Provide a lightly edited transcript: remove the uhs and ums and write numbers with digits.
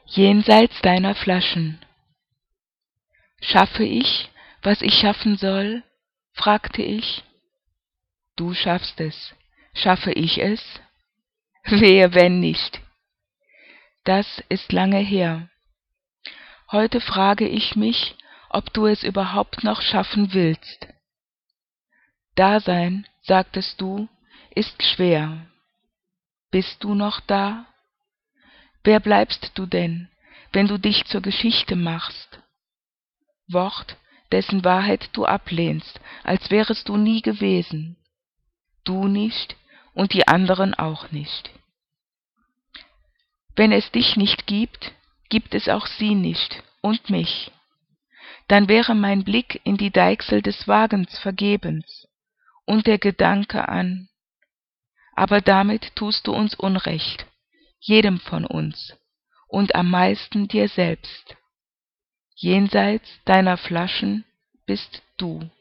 Jenseits deiner Flaschen. Schaffe ich, was ich schaffen soll? Fragte ich. Du schaffst es. Schaffe ich es? Wehe, wenn nicht. Das ist lange her. Heute frage ich mich, ob du es überhaupt noch schaffen willst. Dasein, sagtest du, ist schwer. Bist du noch da? Wer bleibst du denn, wenn du dich zur Geschichte machst? Wort, dessen Wahrheit du ablehnst, als wärest du nie gewesen. Du nicht und die anderen auch nicht. Wenn es dich nicht gibt, gibt es auch sie nicht und mich. Dann wäre mein Blick in die Deichsel des Wagens vergebens und der Gedanke an, aber damit tust du uns Unrecht, jedem von uns und am meisten dir selbst. Jenseits deiner Flaschen bist du.